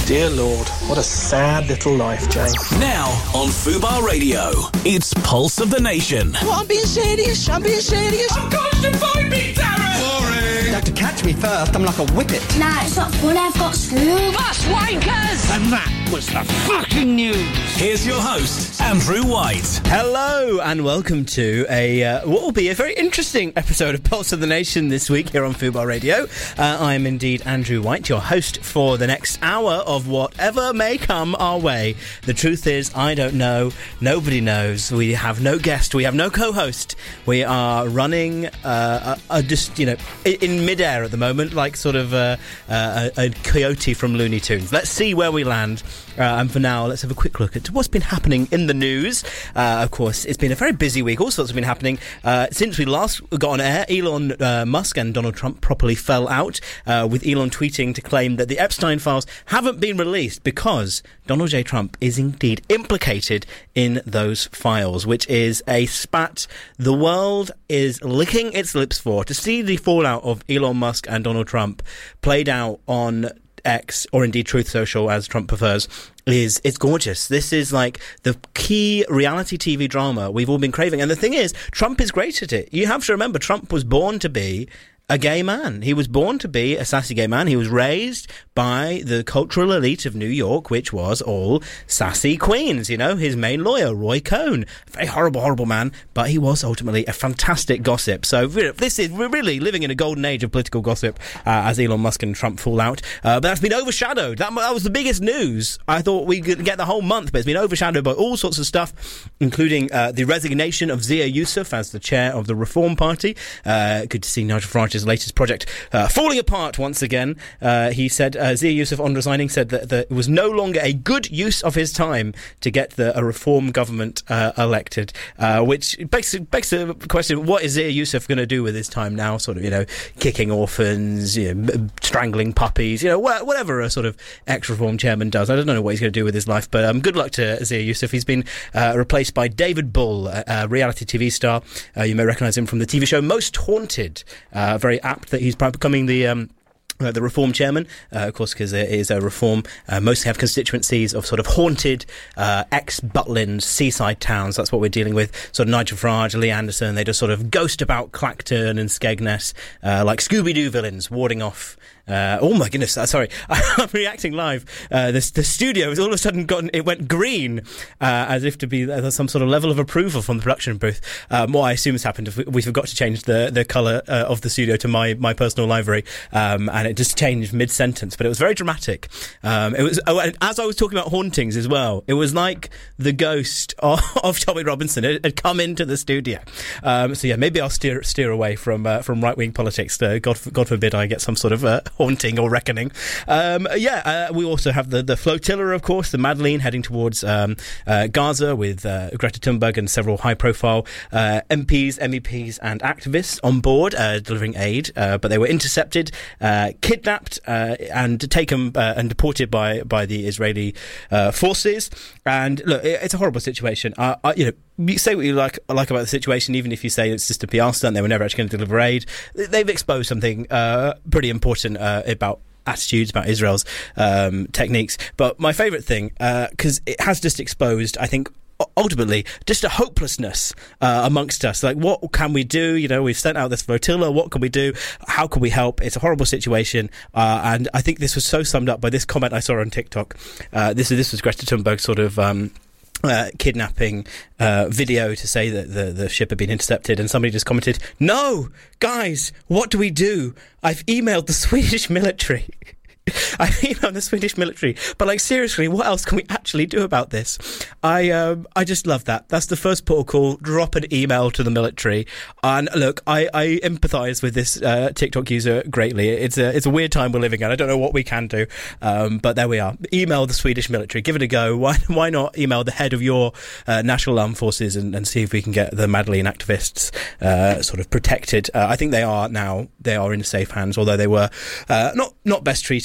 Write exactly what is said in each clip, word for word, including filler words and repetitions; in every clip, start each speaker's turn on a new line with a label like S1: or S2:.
S1: Dear Lord, what a sad little life, Jane.
S2: Now on Fubar Radio, it's Pulse of the Nation.
S3: Well, I'm being serious, I'm being serious.
S2: Of course you find me, Darren! Boring!
S3: You have to catch me first, I'm like a whippet.
S4: Nah, it's not fun, I've got school.
S5: Bus wankers!
S6: And that was the fucking news.
S2: Here's your host, Andrew White.
S7: Hello and welcome to a uh, what will be a very interesting episode of Pulse of the Nation this week here on Fubar Radio. Uh, I am indeed Andrew White, your host for the next hour of whatever may come our way. The truth is, I don't know. Nobody knows. We have no guest. We have no co-host. We are running uh, a, a just you know in, in midair at the moment, like sort of uh, uh, a, a coyote from Looney Tunes. Let's see where we land. Uh, and for now, let's have a quick look at what's been happening in the news. Uh, of course, it's been a very busy week. All sorts have been happening. Uh, since we last got on air, Elon uh, Musk and Donald Trump properly fell out, uh, with Elon tweeting to claim that the Epstein files haven't been released because Donald J. Trump is indeed implicated in those files, which is a spat the world is licking its lips for. To see the fallout of Elon Musk and Donald Trump played out on X, or indeed Truth Social, as Trump prefers, is it's gorgeous. This is like the key reality T V drama we've all been craving. And the thing is, Trump is great at it. You have to remember, Trump was born to be a gay man. He was born to be a sassy gay man. He was raised by the cultural elite of New York, which was all sassy queens. You know, his main lawyer, Roy Cohn, a very horrible, horrible man, but he was ultimately a fantastic gossip. So this is, we're really living in a golden age of political gossip uh, as Elon Musk and Trump fall out. Uh, but that's been overshadowed. That, that was the biggest news. I thought we could get the whole month, but it's been overshadowed by all sorts of stuff, including uh, the resignation of Zia Yusuf as the chair of the Reform Party. Uh, good to see Nigel Farage's latest project uh, falling apart once again. Uh, he said, uh, Zia Yusuf, on resigning, said that, that it was no longer a good use of his time to get the, a reform government uh, elected, uh, which begs, begs the question, what is Zia Yusuf going to do with his time now? Sort of, you know, kicking orphans, you know, strangling puppies, you know, wh- whatever a sort of ex-reform chairman does. I don't know what he's going to do with his life, but um, good luck to Zia Yusuf. He's been uh, replaced by David Bull, a, a reality T V star. Uh, you may recognise him from the T V show Most Haunted. Uh, very apt that he's becoming the um, uh, the Reform chairman, uh, of course, because it is a Reform. Uh, mostly have constituencies of sort of haunted uh, ex-Butland seaside towns. That's what we're dealing with. Sort of Nigel Farage, Lee Anderson, they just sort of ghost about Clacton and Skegness uh, like Scooby-Doo villains warding off. Uh, oh my goodness! Uh, sorry, I'm reacting live. Uh, the, the studio has all of a sudden gotten it went green, uh, as if to be uh, some sort of level of approval from the production booth. Um, what I assume has happened, if we, we forgot to change the the colour uh, of the studio to my my personal library, um, and it just changed mid sentence. But it was very dramatic. Um, it was oh, and as I was talking about hauntings as well. It was like the ghost of, of Tommy Robinson had, had come into the studio. Um, so yeah, maybe I'll steer steer away from uh, from right wing politics. Uh, God God forbid I get some sort of uh, haunting or reckoning. Um, yeah, uh, we also have the, the flotilla, of course, the Madeleine heading towards um, uh, Gaza with uh, Greta Thunberg and several high-profile uh, M Ps, M E Ps and activists on board uh, delivering aid, uh, but they were intercepted, uh, kidnapped uh, and taken uh, and deported by, by the Israeli uh, forces. And look, it, it's a horrible situation. Uh, I, you know, you say what you like like about the situation, even if you say it's just a P R stunt, they were never actually going to deliver aid. They've exposed something uh, pretty important uh, about attitudes, about Israel's um, techniques. But my favourite thing, because uh, it has just exposed, I think, ultimately, just a hopelessness uh, amongst us. Like, what can we do? You know, we've sent out this flotilla. What can we do? How can we help? It's a horrible situation. Uh, and I think this was so summed up by this comment I saw on TikTok. Uh, this, this was Greta Thunberg sort of... Um, Uh, kidnapping uh, video to say that the, the ship had been intercepted, and somebody just commented, "No, guys, what do we do? I've emailed the Swedish military." I've emailed the Swedish military, but like seriously, what else can we actually do about this? I um, I just love that. That's the first protocol. Drop an email to the military. And look, I, I empathise with this uh, TikTok user greatly. It's a it's a weird time we're living in. I don't know what we can do, um, but there we are. Email the Swedish military. Give it a go. Why why not email the head of your uh, national armed forces and, and see if we can get the Madeleine activists uh, sort of protected. Uh, I think they are now. They are in safe hands, although they were uh, not not best treated.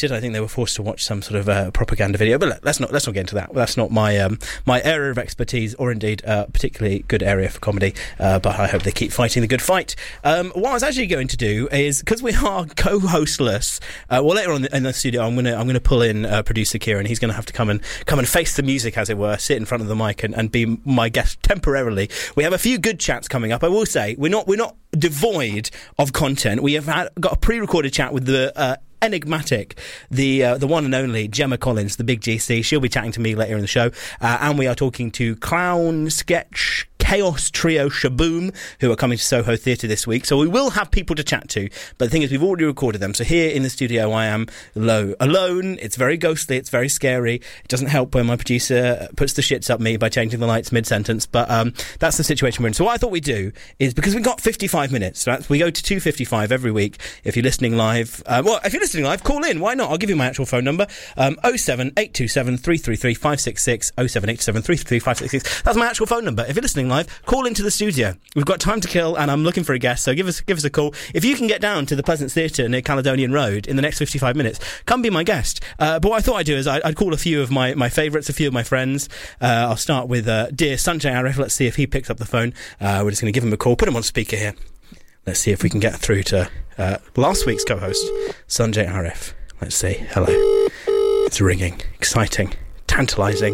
S7: arrested. I think they were forced to watch some sort of uh, propaganda video. But look, let's not let's not get into that. That's not my um, my area of expertise, or indeed a uh, particularly good area for comedy. Uh, but I hope they keep fighting the good fight. Um, what I was actually going to do is, because we are co-hostless. Uh, well, later on in the studio, I'm gonna I'm gonna pull in uh, producer Kieran. He's gonna have to come and come and face the music, as it were, sit in front of the mic and, and be my guest temporarily. We have a few good chats coming up. I will say we're not we're not devoid of content. We have had, got a pre-recorded chat with the uh, enigmatic, the uh, the one and only Gemma Collins, the big G C. She'll be chatting to me later in the show, uh, and we are talking to Clown Sketch Chaos Trio Shaboom, who are coming to Soho Theatre this week. So we will have people to chat to, but the thing is, we've already recorded them. So here in the studio, I am low, alone. It's very ghostly. It's very scary. It doesn't help when my producer puts the shits up me by changing the lights mid-sentence, but um, that's the situation we're in. So what I thought we'd do is, because we've got fifty-five minutes, right? We go to two fifty-five every week. If you're listening live, uh, well, if you're listening live, call in. Why not? I'll give you my actual phone number. Um, oh seven eight two seven three three three five six six. oh seven eight two seven three three three five six six. That's my actual phone number. If you're listening live, call into the studio. We've got time to kill, and I'm looking for a guest, so give us give us a call. If you can get down to the Pleasance Theatre near Caledonian Road in the next fifty-five minutes, come be my guest. Uh, but what I thought I'd do is I'd, I'd call a few of my, my favourites, a few of my friends. Uh, I'll start with uh, dear Sanjay Arif. Let's see if he picks up the phone. Uh, we're just going to give him a call, put him on speaker here. Let's see if we can get through to uh, last week's co-host, Sanjay Arif. Let's see. Hello. It's ringing. Exciting. Tantalising.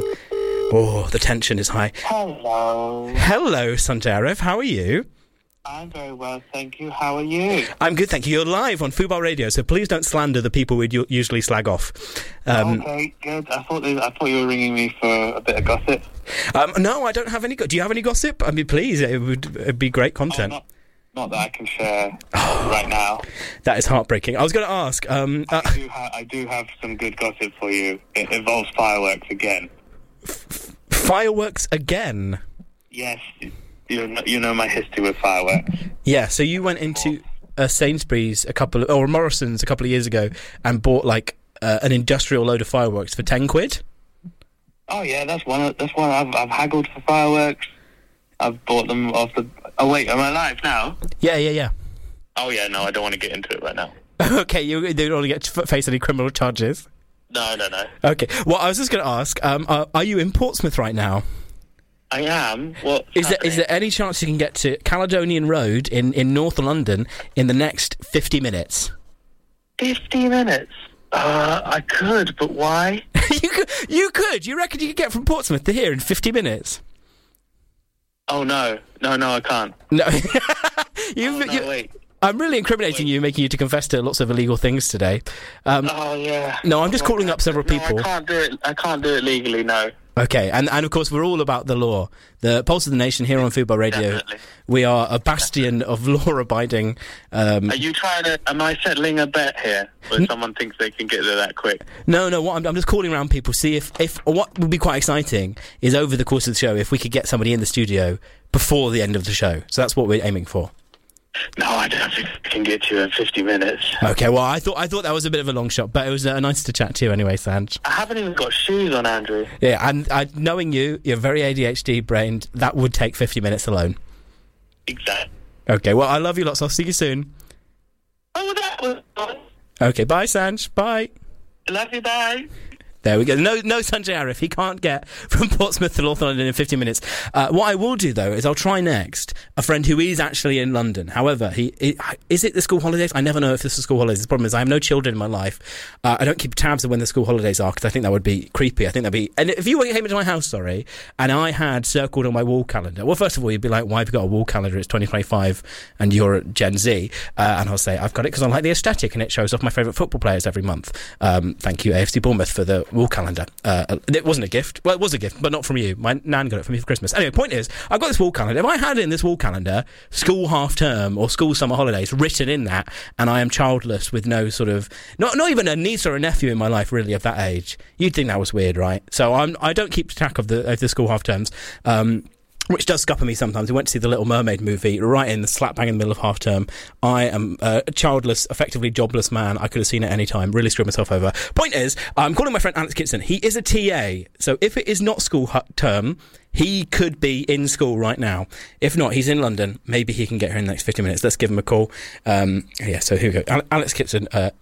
S7: Oh, the tension is high.
S5: Hello.
S7: Hello, Sanjay Arif. How are you?
S5: I'm very well, thank you. How are you?
S7: I'm good, thank you. You're live on Fubar Radio, so please don't slander the people we'd u- usually slag off. Um,
S5: okay, good. I thought they, I thought you were ringing me for a bit of gossip.
S7: Um, no, I don't have any. Go- Do you have any gossip? I mean, please, it would it'd be great content.
S5: Oh, not, not that I can share right now.
S7: That is heartbreaking. I was going to ask. Um, uh,
S5: I, do ha- I do have some good gossip for you. It involves fireworks again.
S7: F- fireworks again?
S5: Yes. You know, you know my history with fireworks.
S7: Yeah, so you went into a Sainsbury's a couple of, or Morrison's a couple of years ago and bought like uh, an industrial load of fireworks for ten quid?
S5: Oh yeah, that's one. Of, that's one. I've, I've haggled for fireworks. I've bought them off the. Oh wait, am I live now?
S7: Yeah, yeah, yeah.
S5: Oh yeah, no, I don't want to get into it right now.
S7: Okay, you don't want to get to face any criminal charges.
S5: No, no, no.
S7: Okay, well, I was just going to ask, um, are, are you in Portsmouth right now?
S5: I am. What
S7: is there? Is there any chance you can get to Caledonian Road in, in North London in the next fifty minutes?
S5: Fifty minutes? Uh, I could, but why?
S7: you could. You could. You reckon you could get from Portsmouth to here in fifty minutes?
S5: Oh no, no, no, I can't.
S7: No. You've,
S5: oh, no
S7: you,
S5: wait.
S7: I'm really incriminating you, making you to confess to lots of illegal things today. Um,
S5: oh yeah.
S7: No, I'm just
S5: oh,
S7: calling up several
S5: no,
S7: people.
S5: I can't do it. I can't do it legally. No.
S7: Okay, and, and of course we're all about the law. The Pulse of the Nation here on Fubar Radio.
S5: Definitely.
S7: We are a bastion of law-abiding. Um,
S5: are you trying to? Am I settling a bet here, where n- someone thinks they can get there that quick?
S7: No, no. What I'm, I'm just calling around people. See if, if what would be quite exciting is over the course of the show if we could get somebody in the studio before the end of the show. So that's what we're aiming for.
S5: No, I don't think I can get you in fifty minutes.
S7: Okay, well, I thought I thought that was a bit of a long shot, but it was uh, nice to chat to you anyway, Sanj.
S5: I haven't even got shoes on, Andrew.
S7: Yeah, and I, knowing you, you're very A D H D-brained, that would take fifty minutes alone.
S5: Exactly.
S7: Okay, well, I love you lots. I'll see you soon.
S5: Oh, that was fun.
S7: Okay, bye, Sanj. Bye.
S5: Love you, bye.
S7: There we go. No, no Sanjay Arif. He can't get from Portsmouth to North London in fifty minutes. Uh, what I will do, though, is I'll try next a friend who is actually in London. However, he, he is it the school holidays? I never know if this is school holidays. The problem is I have no children in my life. Uh, I don't keep tabs of when the school holidays are because I think that would be creepy. I think that'd be... And if you came into my house, sorry, and I had circled on my wall calendar... Well, first of all, you'd be like, why have you got a wall calendar? It's twenty twenty-five and you're Gen Z. Uh, and I'll say, I've got it because I like the aesthetic and it shows off my favourite football players every month. Um, thank you, A F C Bournemouth, for the wall calendar. Uh, Uh, it wasn't a gift. Well, it was a gift, but not from you. My nan got it for me for Christmas. Anyway, point is, I've got this wall calendar. If I had in this wall calendar school half term or school summer holidays written in that, and I am childless with no sort of not not even a niece or a nephew in my life really of that age, you'd think that was weird, right? So I'm I don't keep track of the of the school half terms. Um, Which does scupper me sometimes. We went to see the Little Mermaid movie right in the slap bang in the middle of half term. I am uh, a childless, effectively jobless man. I could have seen it any time. Really screwed myself over. Point is, I'm calling my friend Alex Kitson. He is a T A. So if it is not school hu- term, he could be in school right now. If not, he's in London. Maybe he can get here in the next fifty minutes. Let's give him a call. Um, yeah, so here we go. Alex Kitson, uh,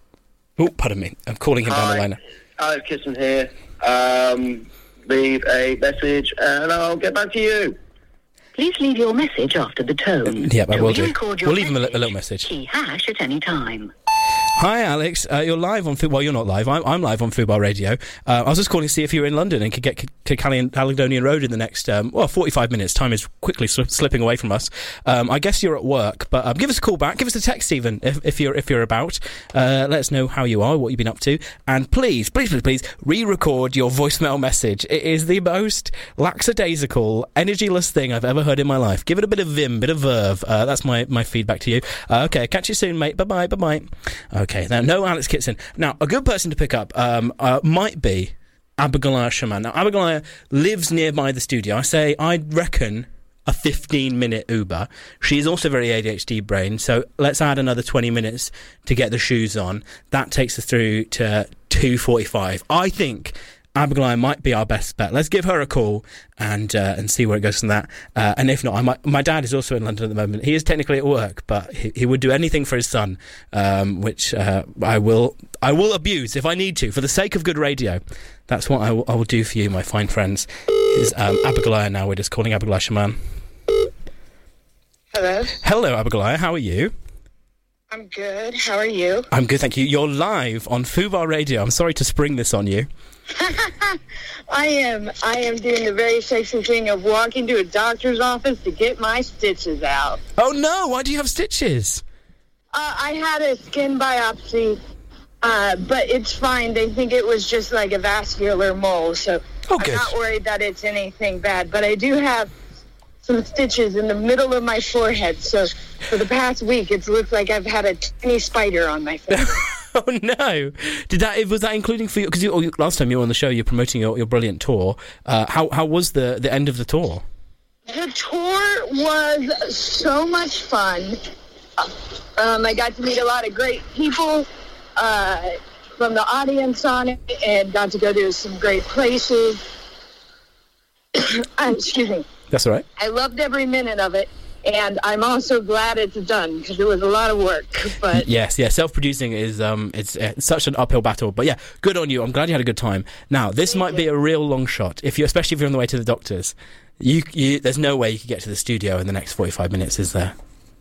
S7: Oh, pardon me. I'm calling him
S5: Hi.
S7: down the line.
S5: Alex Kitson here. Um, leave a message and I'll get back to you.
S8: Please leave your message after the tone.
S7: Yep, I
S8: To
S7: will do.
S8: re-record your
S7: We'll leave him a, li-
S8: message,
S7: a little message.
S8: Key hash at any time.
S7: Hi, Alex. Uh, you're live on... Fu- well, you're not live. I'm, I'm live on Fubar Radio. Uh, I was just calling to see if you were in London and could get c- to Cali- Caledonian Road in the next, um, well, forty-five minutes. Time is quickly sli- slipping away from us. Um, I guess you're at work, but um, give us a call back. Give us a text, even, if, if you're if you're about. Uh, let us know how you are, what you've been up to. And please, please, please, please, re-record your voicemail message. It is the most lackadaisical, energyless thing I've ever heard in my life. Give it a bit of vim, bit of verve. Uh, that's my, my feedback to you. Uh, okay, catch you soon, mate. Bye-bye, bye-bye. Okay, now, no Alex Kitson. Now, a good person to pick up um, uh, might be Abigail Shaman. Now, Abigail lives nearby the studio. I say, I reckon a fifteen-minute Uber. She's also very A D H D brain, so let's add another twenty minutes to get the shoes on. That takes us through to two forty-five. I think Abigail might be our best bet. Let's give her a call and uh, and see where it goes from that. Uh, and if not, I might, my dad is also in London at the moment. He is technically at work, but he, he would do anything for his son, um, which uh, I will I will abuse if I need to for the sake of good radio. That's what I will, I will do for you, my fine friends. Is um, Abigail now? We're just calling Abigail Shaman.
S9: Hello.
S7: Hello, Abigail. How are you?
S9: I'm good. How are you?
S7: I'm good, thank you. You're live on Fubar Radio. I'm sorry to spring this on you.
S9: I am. I am doing the very sexy thing of walking to a doctor's office to get my stitches out.
S7: Oh no! Why do you have stitches?
S9: Uh, I had a skin biopsy, uh, but it's fine. They think it was just like a vascular mole, so
S7: oh,
S9: I'm
S7: good.
S9: not worried that it's anything bad. But I do have some stitches in the middle of my forehead, so for the past week it's looked like I've had a tiny spider on my face.
S7: Oh no! Did that was that including for you? Because you, last time you were on the show, you're promoting your, your brilliant tour. Uh, how how was the, the end of the tour?
S9: The tour was so much fun. Um, I got to meet a lot of great people uh, from the audience on it, and got to go to some great places. Excuse me.
S7: That's all right.
S9: I loved every minute of it. And I'm also glad it's done, because it was a lot of work. But
S7: yes, yeah, self-producing is um, it's, uh, it's such an uphill battle. But yeah, good on you. I'm glad you had a good time. Now, this
S9: Thank
S7: might
S9: you.
S7: be a real long shot, if you, especially if you're on the way to the doctors. You, you, there's no way you could get to the studio in the next forty-five minutes, is there?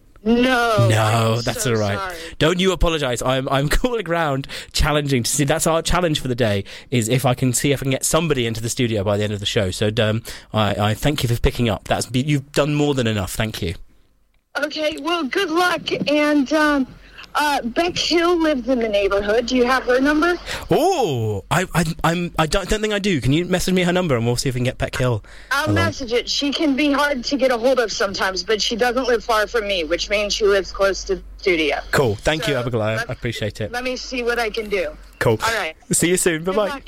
S9: No.
S7: No,
S9: I'm
S7: that's
S9: so
S7: all right.
S9: sorry.
S7: Don't you apologise. I'm I'm calling around, challenging to see. That's our challenge for the day. Is if I can see if I can get somebody into the studio by the end of the show. So um, I, I thank you for picking up. That's you've done more than enough. Thank you.
S9: Okay, well, good luck. And um, uh, Beck Hill lives in the neighborhood. Do you have her number?
S7: Oh, I I I'm I don't don't think I do. Can you message me her number and we'll see if we can get Beck Hill?
S9: I'll
S7: along.
S9: message it. She can be hard to get a hold of sometimes, but she doesn't live far from me, which means she lives close to the studio.
S7: Cool. Thank
S9: So,
S7: you, Abigail. I
S9: let-
S7: appreciate it.
S9: Let me see what I can do.
S7: Cool.
S9: All right.
S7: See you soon. Bye
S9: Good
S7: bye.
S9: luck.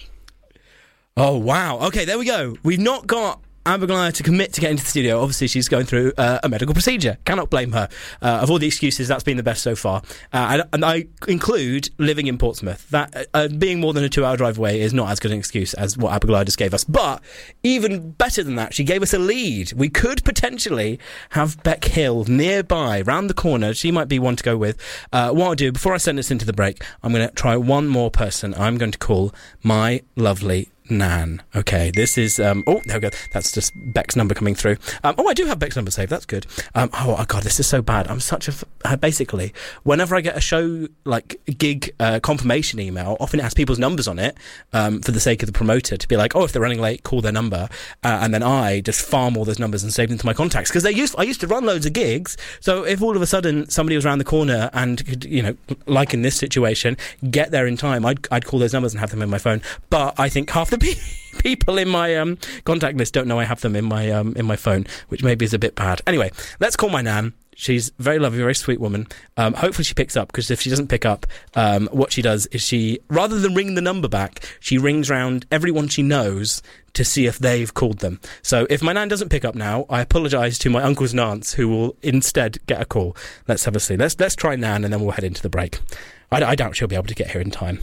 S7: Oh, wow. Okay, there we go. We've not got Abigail to commit to get into the studio. Obviously, she's going through uh, a medical procedure. Cannot blame her. Uh, of all the excuses, that's been the best so far. Uh, and, and I include living in Portsmouth. That uh, being more than a two-hour drive away is not as good an excuse as what Abigail just gave us. But even better than that, she gave us a lead. We could potentially have Beck Hill nearby, round the corner. She might be one to go with. Uh, what I'll do, before I send this into the break, I'm going to try one more person. I'm going to call my lovely Nan. Okay, this is um oh there we go, that's just Beck's number coming through. Um oh I do have Beck's number saved, that's good. Um oh, oh god, this is so bad. I'm such a f- uh, basically whenever I get a show like gig uh, confirmation email, often it has people's numbers on it um for the sake of the promoter to be like, oh, if they're running late, call their number, uh, and then I just farm all those numbers and save them to my contacts, because they used I used to run loads of gigs, so if all of a sudden somebody was around the corner and could, you know, like in this situation, get there in time, I'd I'd call those numbers and have them in my phone. But I think half the pe- people in my um, contact list don't know I have them in my um, in my phone, which maybe is a bit bad. Anyway, let's call my Nan. She's very lovely, very sweet woman. Um, hopefully she picks up, because if she doesn't pick up, um, what she does is she, rather than ring the number back, she rings round everyone she knows to see if they've called them. So if my Nan doesn't pick up now, I apologise to my uncles and aunts who will instead get a call. Let's have a see. Let's let's try Nan and then we'll head into the break. I, I doubt she'll be able to get here in time.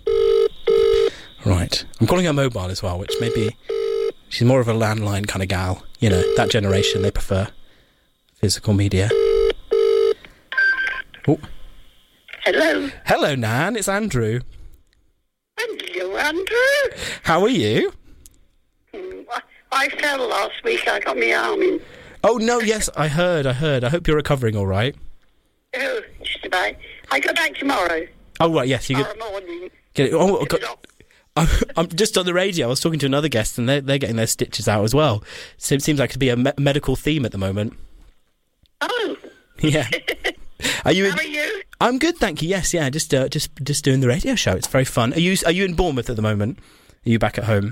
S7: Right. I'm calling her mobile as well, which maybe she's more of a landline kind of gal. You know, that generation, they prefer physical media. Oh.
S10: Hello.
S7: Hello, Nan. It's Andrew.
S10: Hello, Andrew.
S7: How are you?
S10: Mm, I, I fell last week. I got my arm in.
S7: Oh, no, yes, I heard, I heard. I hope you're recovering all right.
S10: Oh, just about. I go back tomorrow.
S7: Oh, right, yes. You
S10: Tomorrow
S7: get,
S10: morning.
S7: get it. Oh, God. I'm, I'm just on the radio. I was talking to another guest, and they're, they're getting their stitches out as well. So it seems like to be a me- medical theme at the moment.
S10: Oh.
S7: Yeah. Are you? In,
S10: How are you?
S7: I'm good, thank you. Yes, yeah, just uh, just just doing the radio show. It's very fun. Are you Are you in Bournemouth at the moment? Are you back at home?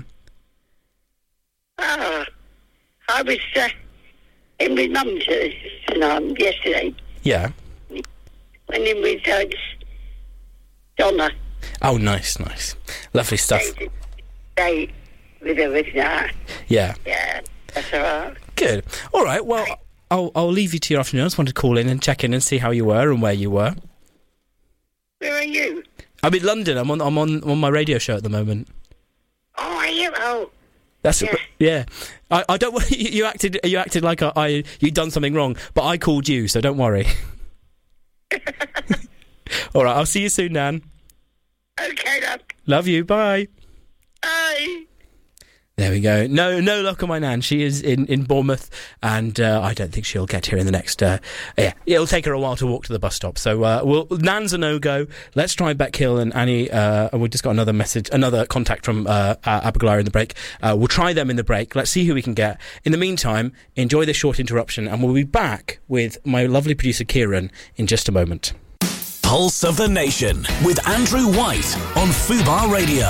S10: Oh, I was uh, in with Mum um, yesterday.
S7: Yeah.
S10: Went in with uh, Donna.
S7: Oh, nice, nice, lovely stuff.
S10: Stay with her with that.
S7: Yeah.
S10: Yeah, that's all right.
S7: Good. All right. Well, I'll I'll leave you to your afternoon. I just wanted to call in and check in and see how you were and where you were.
S10: Where are you?
S7: I'm in London. I'm on I'm on on my radio show at the moment.
S10: Oh, are you? Oh.
S7: That's
S10: Yeah.
S7: yeah. I, I don't. You, you acted. You acted like I, I you'd done something wrong, but I called you, so don't worry. All right. I'll see you soon, Nan.
S10: Okay, love.
S7: Love you. Bye.
S10: Bye.
S7: There we go. No, no luck on my Nan. She is in, in Bournemouth, and uh, I don't think she'll get here in the next. Uh, yeah, it'll take her a while to walk to the bus stop. So, uh, we'll, Nan's a no go. Let's try Beckhill and Annie. Uh, and we've just got another message, another contact from uh, Abigail in the break. Uh, we'll try them in the break. Let's see who we can get. In the meantime, enjoy this short interruption, and we'll be back with my lovely producer Kieran in just a moment.
S2: Pulse of the Nation with Andrew White on Fubar Radio.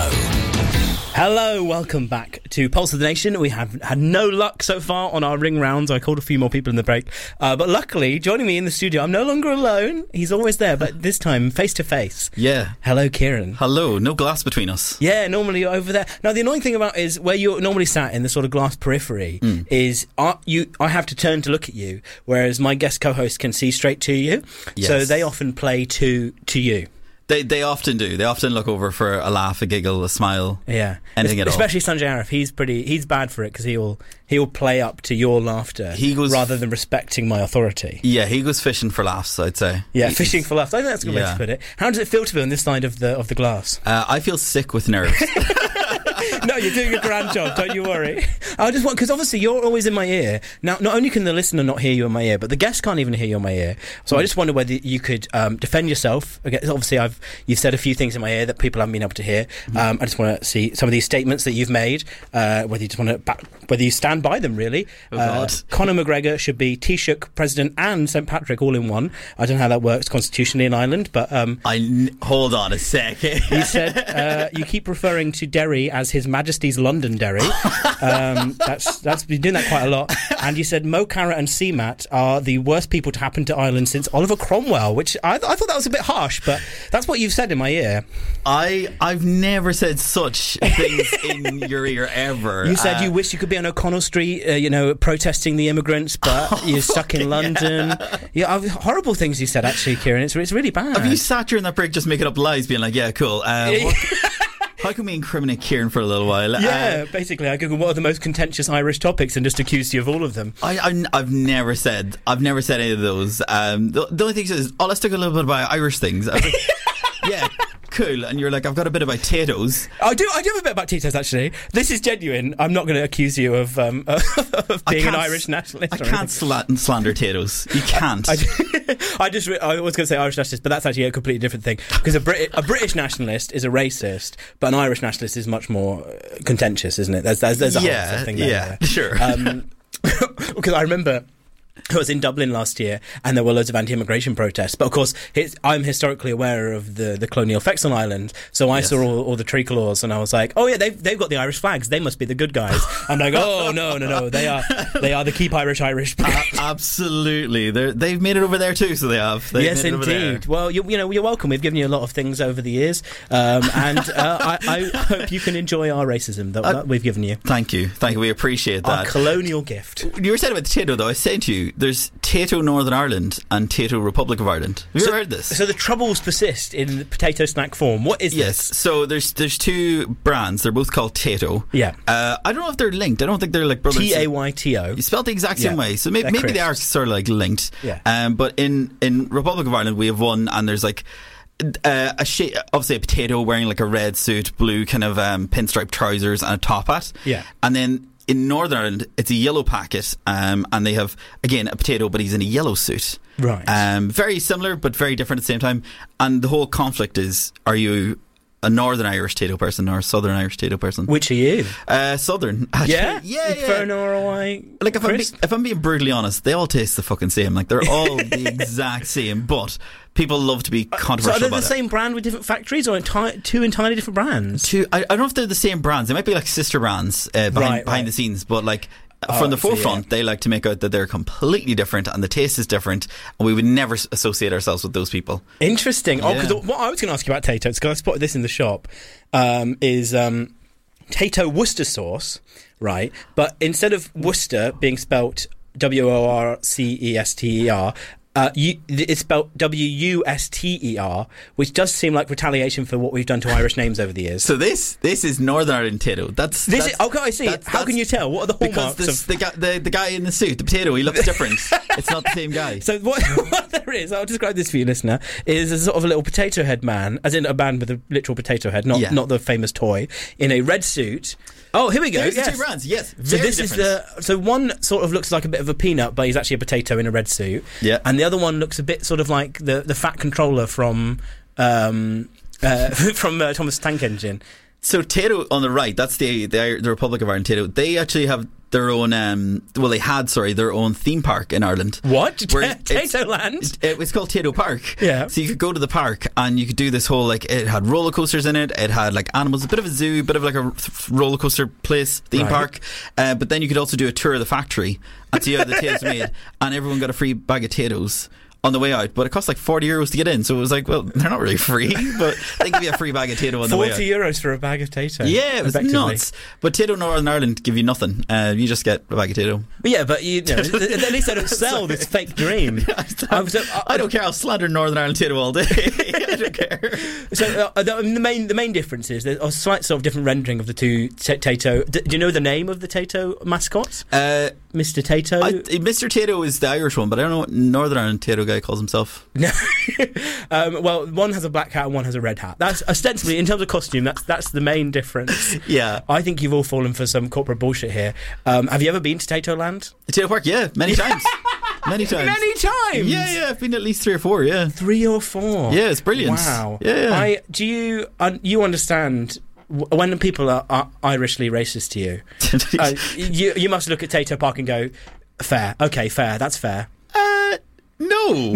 S7: Hello, welcome back to Pulse of the Nation. We have had no luck so far on our ring rounds. I called a few more people in the break. Uh, but luckily, joining me in the studio, I'm no longer alone. He's always there, but this time, face to face.
S11: Yeah.
S7: Hello, Kieran.
S11: Hello. No glass between us.
S7: Yeah, normally you're over there. Now, the annoying thing about is where you're normally sat in the sort of glass periphery mm. is uh, you. I have to turn to look at you, whereas my guest co-host can see straight to you. Yes. So they often play to to you.
S11: They they often do. They often look over for a laugh, a giggle, a smile.
S7: Yeah,
S11: anything
S7: es-
S11: at all.
S7: Especially Sanjay Arif. He's pretty. He's bad for it because he'll he'll play up to your laughter
S11: he goes,
S7: rather than respecting my authority.
S11: Yeah, he goes fishing for laughs, I'd say.
S7: Yeah,
S11: He's,
S7: fishing for laughs. I think that's a good
S11: yeah.
S7: way to put it. How does it feel to be on this side of the of the glass?
S11: Uh, I feel sick with nerves.
S7: No, you're doing a grand job, don't you worry. I just want, because obviously you're always in my ear. Now, not only can the listener not hear you in my ear, but the guest can't even hear you in my ear. So mm. I just wonder whether you could um, defend yourself. Obviously, I've you've said a few things in my ear that people haven't been able to hear. Mm. Um, I just want to see some of these statements that you've made, uh, whether you just want to back, whether you stand by them, really.
S11: Oh,
S7: uh,
S11: God.
S7: Conor McGregor should be Taoiseach, President and Saint Patrick all in one. I don't know how that works constitutionally in Ireland, but... Um,
S11: I, hold on a sec.
S7: You said uh, you keep referring to Derry as His Majesty's London Derry. Um, that's that's been doing that quite a lot. And you said Mo Carrot and C MAT are the worst people to happen to Ireland since Oliver Cromwell, which I, I thought that was a bit harsh, but that's what you've said in my ear.
S11: I I've never said such things in your ear ever.
S7: You said
S11: uh,
S7: you wish you could be on O'Connell Street, uh, you know, protesting the immigrants, but oh, you're stuck in London. Yeah, yeah, horrible things you said actually, Kieran. It's it's really bad.
S11: Have you sat during that break just making up lies, being like, yeah, cool. Uh, what, how can we incriminate Kieran for a little while?
S7: Yeah,
S11: uh,
S7: basically, I googled what are the most contentious Irish topics and just accused you of all of them.
S11: I, I, I've never said, I've never said any of those. Um, the, the only thing is, oh, let's talk a little bit about Irish things. I was like, yeah, cool. And you're like, I've got a bit about potatoes.
S7: I do, I do have a bit about potatoes, actually. This is genuine. I'm not going to accuse you of, um, of being an Irish nationalist.
S11: I can't sl- slander potatoes. You can't.
S7: I, I, I just, I was going to say Irish nationalist, but that's actually a completely different thing. Because a, Brit- a British nationalist is a racist, but an Irish nationalist is much more contentious, isn't it? There's, there's, there's a
S11: yeah,
S7: whole thing there.
S11: Yeah, there. Sure.
S7: Um, because I remember... I was in Dublin last year and there were loads of anti-immigration protests, but of course his, I'm historically aware of the, the colonial effects on Ireland, so I yes. saw all, all the tricolours and I was like, oh yeah, they've, they've got the Irish flags, they must be the good guys. I'm like, oh no no no they are they are the Keep Irish Irish.
S11: uh, absolutely. They're, they've made it over there too, so they have. They've
S7: yes indeed. Well, you, you know, you're welcome. We've given you a lot of things over the years, um, and uh, I, I hope you can enjoy our racism that, uh, that we've given you.
S11: Thank you thank you we appreciate that.
S7: Our colonial gift.
S11: You were saying about Tato though. I was saying to you, there's Tato Northern Ireland and Tato Republic of Ireland. Have you
S7: so,
S11: ever heard this?
S7: So the troubles persist in the potato snack form. What is
S11: yes,
S7: this?
S11: Yes, so there's there's two brands. They're both called Tato.
S7: Yeah.
S11: Uh, I don't know if they're linked. I don't think they're like brothers.
S7: T A Y T O.
S11: You spelled the exact same
S7: yeah.
S11: way. So maybe, maybe they are sort of like linked.
S7: Yeah.
S11: Um, but in, in Republic of Ireland, we have one, and there's like Uh, a sh- obviously a potato wearing like a red suit, blue kind of um, pinstripe trousers and a top hat.
S7: Yeah.
S11: And then in Northern Ireland, it's a yellow packet, um, and they have, again, a potato, but he's in a yellow suit.
S7: Right.
S11: Um, very similar, but very different at the same time. And the whole conflict is, are you a Northern Irish Tato person or a Southern Irish Tato person?
S7: Which are you?
S11: Uh, Southern. Actually.
S7: Yeah?
S11: Yeah, yeah.
S7: Fern or away?
S11: Like, if I'm, be-
S7: Crisp?
S11: if I'm being brutally honest, they all taste the fucking same. Like, they're all the exact same, but people love to be
S7: So
S11: controversial
S7: are they
S11: about
S7: the
S11: it.
S7: same brand with different factories, or enti- two entirely different brands?
S11: Two, I, I don't know if they're the same brands. They might be like sister brands uh, behind,
S7: Right,
S11: behind
S7: right.
S11: the scenes, but like
S7: Oh,
S11: from the
S7: I see,
S11: forefront,
S7: yeah.
S11: they like to make out that they're completely different and the taste is different, and we would never s- associate ourselves with those people.
S7: Interesting. Oh,
S11: Yeah.
S7: because what I was going to ask you about Tato, because I spotted this in the shop, um, is um, Tato Worcester sauce, right? But instead of Worcester being spelt W O R C E S T E R, uh, you, it's spelt W U S T E R, which does seem like retaliation for what we've done to Irish names over the years.
S11: So this this is Northern Ireland Tato. That's
S7: This
S11: that's,
S7: is, okay, I see.
S11: that's-
S7: How can
S11: that's-
S7: you tell? What are the
S11: Because
S7: hallmarks
S11: this,
S7: of...
S11: the, guy, the the guy in the suit, the potato, he looks different. It's not the same guy.
S7: So what, what there is, I'll describe this for you, listener, is a sort of a little potato head man, as in a man with a literal potato head, not
S11: Yeah.
S7: not the famous toy, in a red suit. Oh, here we go.
S11: There's the
S7: Yes.
S11: two brands. Yes,
S7: So
S11: very
S7: this
S11: different.
S7: is the so one sort of looks like a bit of a peanut, but he's actually a potato in a red suit.
S11: Yeah.
S7: And the other one looks a bit sort of like the the fat controller from um uh, from uh, Thomas Tank Engine.
S11: So Tato on the right, that's the, the the Republic of Ireland Tato. They actually have their own. Um, well, they had sorry their own theme park in Ireland.
S7: What?
S11: Where it's-
S7: Tato Land?
S11: It was called Tato Park.
S7: Yeah.
S11: So you could go to the park and you could do this whole, like, it had roller coasters in it. It had like animals, a bit of a zoo, a bit of like a roller coaster place, theme
S7: Right.
S11: park. Uh, but then you could also do a tour of the factory and see how the taters are made. And everyone got a free bag of potatoes on the way out, but it cost like forty euros to get in, so it was like, well, they're not really free, but they give you a free bag of Tato on the way out.
S7: Forty euros for a bag of Tato.
S11: Yeah, it was
S7: effectively.
S11: nuts. But Tato Northern Ireland give you nothing. Uh, you just get a bag of Tato.
S7: But yeah, but you know, at least they don't sell this fake dream. I'm so- I-
S11: I don't care. I'll slander Northern Ireland Tato all day. I don't care.
S7: So uh, the, I mean, the main the main difference is there's a slight sort of different rendering of the two t- Tato. D- do you know the name of the Tato mascot?
S11: Uh,
S7: Mister Tato.
S11: I, Mister Tato is the Irish one, but I don't know what Northern Ireland Tato guy calls himself.
S7: No. um, well, one has a black hat and one has a red hat. That's ostensibly, in terms of costume, that's that's the main difference.
S11: Yeah.
S7: I think you've all fallen for some corporate bullshit here. Um, have you ever been to Tato Land?
S11: Tato Park, yeah, many times. Many times.
S7: Many times.
S11: Yeah, yeah, I've been at least three or four, yeah.
S7: Three or four.
S11: Yeah, it's brilliant.
S7: Wow.
S11: Yeah, yeah.
S7: I do you un, you understand w- when people are, are Irishly racist to you? uh, you you must look at Tato Park and go, fair. Okay, fair. That's fair.
S11: Uh, no.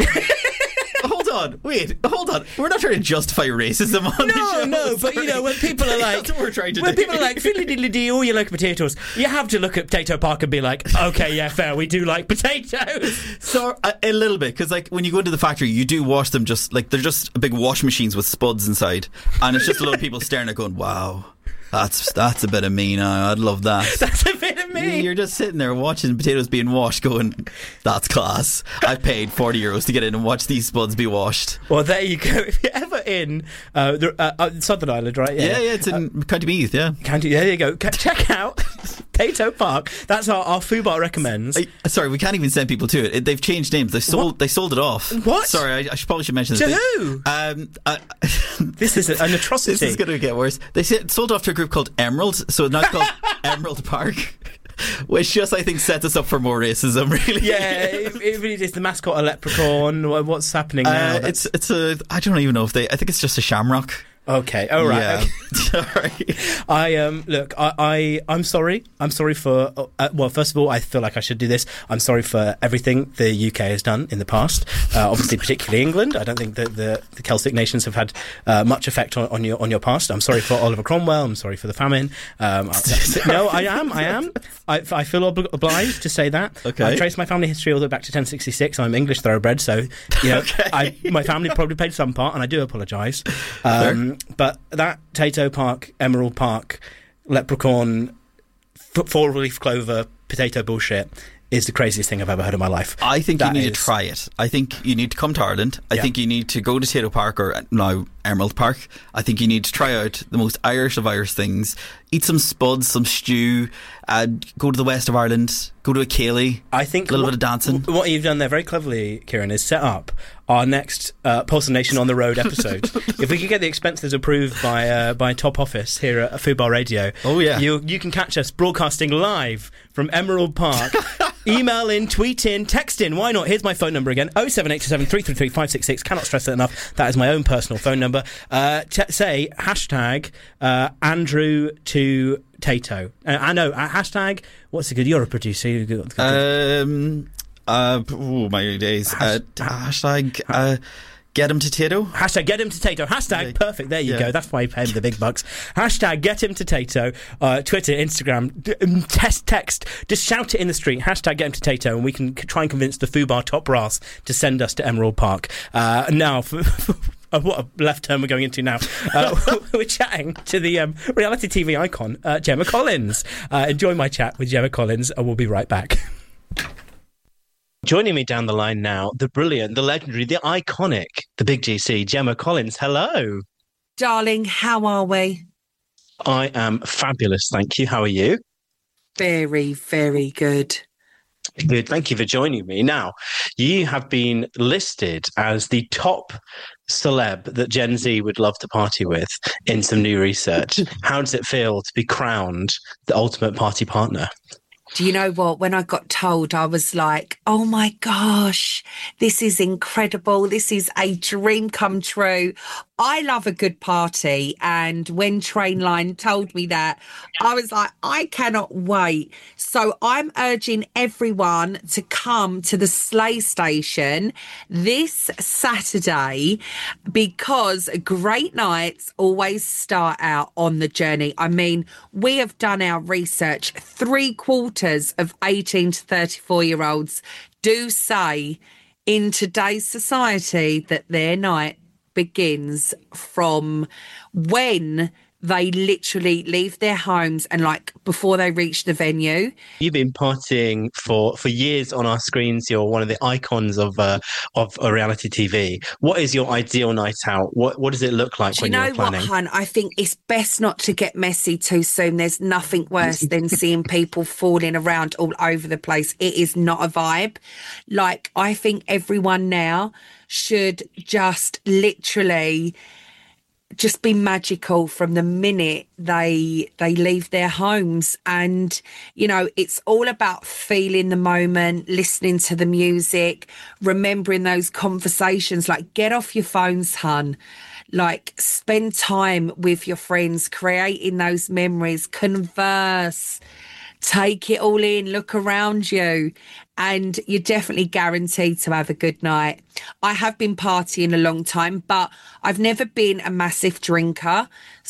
S11: Hold on, wait, hold on. We're not trying to justify racism on the
S7: No,
S11: show.
S7: no, but you know when people are like,
S11: That's what we're trying to
S7: when
S11: do.
S7: people are like, fiddly diddly dee, oh, you like potatoes. You have to look at Tato Park and be like, okay, yeah, fair, we do like potatoes.
S11: So a, a little bit, because like when you go into the factory, you do wash them just like they're just big wash machines with spuds inside, and it's just a lot of people staring at, going, "Wow, that's that's a bit of me now. I'd love that."
S7: That's a bit of me.
S11: You're just sitting there watching potatoes being washed, going, "That's class. I paid forty euros to get in and watch these spuds be washed."
S7: Well, there you go. If you're ever in uh, the, uh, uh, Southern Ireland, right?
S11: Yeah, yeah, it's in County Meath. Yeah,
S7: County, there you go. C- check out Tato Park. That's our, our Fubar recommends.
S11: I, sorry, we can't even send people to it. it they've changed names. They sold.
S7: What?
S11: They sold it off.
S7: What?
S11: Sorry, I, I should, probably should mention
S7: To
S11: this.
S7: who?
S11: Um, uh,
S7: This is an atrocity.
S11: This is going to get worse. They said, sold off to a group called Emerald, so now it's called Emerald Park, which just, I think, sets us up for more racism, really.
S7: Yeah, it, it really is. The mascot a leprechaun. Wha- What's happening now?
S11: Uh, it's it's a. I don't even know if they. I think it's just a shamrock.
S7: Okay, all right.
S11: Yeah.
S7: Okay.
S11: Sorry.
S7: I um look, I, I I'm sorry. I'm sorry for. Uh, well, first of all, I feel like I should do this. I'm sorry for everything the U K has done in the past. Uh, obviously, particularly England. I don't think that the, the Celtic nations have had uh, much effect on, on your on your past. I'm sorry for Oliver Cromwell. I'm sorry for the famine. Um, I, no, I am. I am. I, I feel obli- obliged to say that.
S11: Okay.
S7: I trace my family history all the way back to ten sixty-six. I'm English thoroughbred, so you know,
S11: Okay.
S7: I, my family probably played some part, and I do apologise. Um, but that Tato Park, Emerald Park, leprechaun, f- four-leaf clover, potato bullshit is the craziest thing I've ever heard in my life.
S11: I think
S7: That
S11: you need
S7: is-
S11: to try it. I think you need to come to Ireland. I
S7: Yeah.
S11: think you need to go to Tato Park or uh, now Emerald Park. I think you need to try out the most Irish of Irish things. Eat some spuds, some stew. Uh, go to the west of Ireland. Go to a ceilidh.
S7: I think
S11: a little
S7: what,
S11: bit of dancing.
S7: What you've done there very cleverly, Kieran, is set up our next uh, Pulse of the Nation on the road episode. If we can get the expenses approved by uh, by top office here at Fubar Radio,
S11: oh yeah,
S7: you you can catch us broadcasting live from Emerald Park. Email in, tweet in, text in. Why not? Here's my phone number again: oh seven eight two seven three three three five six six. Cannot stress it enough. That is my own personal phone number. Uh, t- say hashtag uh, Andrew to Tato. Uh, I know. Uh, hashtag. What's it good? You're a producer. You're good.
S11: Um. Uh. Oh my days. Uh, hashtag. Uh. Get him to Tato.
S7: Hashtag get him to Tato. Hashtag yeah. Perfect. There you yeah. go. That's why you pay him the big bucks. Hashtag get him to Tato. Uh, Twitter, Instagram, d- um, test, text. Just shout it in the street. Hashtag get him to Tato, and we can c- try and convince the Fubar top brass to send us to Emerald Park. Uh, now, for, for, uh, what a left turn we're going into now. Uh, we're chatting to the um, reality T V icon, uh, Gemma Collins. Uh, enjoy my chat with Gemma Collins, and we'll be right back. Joining me down the line now, the brilliant, the legendary, the iconic, the big G C, Gemma Collins. Hello.
S12: Darling, how are we?
S7: I am fabulous, thank you. How are you?
S12: Very, very good.
S7: Good, thank you for joining me. Now, you have been listed as the top celeb that Gen Z would love to party with in some new research. How does it feel to be crowned the ultimate party partner?
S12: Do you know what? When I got told, I was like, oh my gosh, this is incredible. This is a dream come true. I love a good party. And when Trainline told me that, I was like, I cannot wait. So I'm urging everyone to come to the Slay Station this Saturday, because great nights always start out on the journey. I mean, we have done our research. Three quarters of eighteen to thirty-four year olds do say in today's society that their night begins from when they literally leave their homes and like before they reach the venue. You've
S7: been partying for, for years on our screens. You're one of the icons of uh, of a reality T V. What is your ideal night out? What what does it look like
S12: Do
S7: when
S12: you know
S7: you're planning?
S12: What, hun? I think it's best not to get messy too soon. There's nothing worse than seeing people falling around all over the place. It is not a vibe. Like, I think everyone now should just literally just be magical from the minute they they leave their homes. And, you know, it's all about feeling the moment, listening to the music, remembering those conversations. Like, get off your phones, hun. Like, spend time with your friends, creating those memories, converse, take it all in, look around you, and you're definitely guaranteed to have a good night. I have been partying a long time, but I've never been a massive drinker.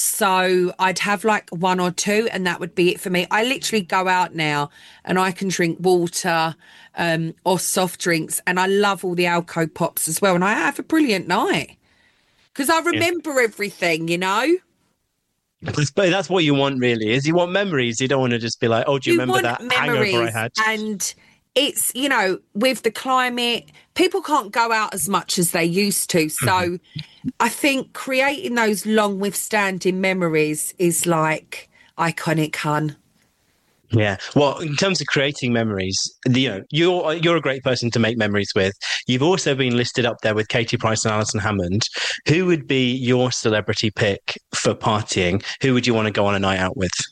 S12: So I'd have like one or two and that would be it for me. I literally go out now and I can drink water um, or soft drinks, and I love all the alco pops as well. And I have a brilliant night because I remember yeah. everything, you know?
S7: But that's what you want, really, is you want memories. You don't want to just be like, oh, do you, you remember that hangover I had?
S12: And it's, you know, with the climate, people can't go out as much as they used to. So mm-hmm. I think creating those long withstanding memories is like iconic, hun.
S7: Yeah. Well, in terms of creating memories, you know, you're you're a great person to make memories with. You've also been listed up there with Katie Price and Alison Hammond. Who would be your celebrity pick for partying? Who would you want to go on a night out with?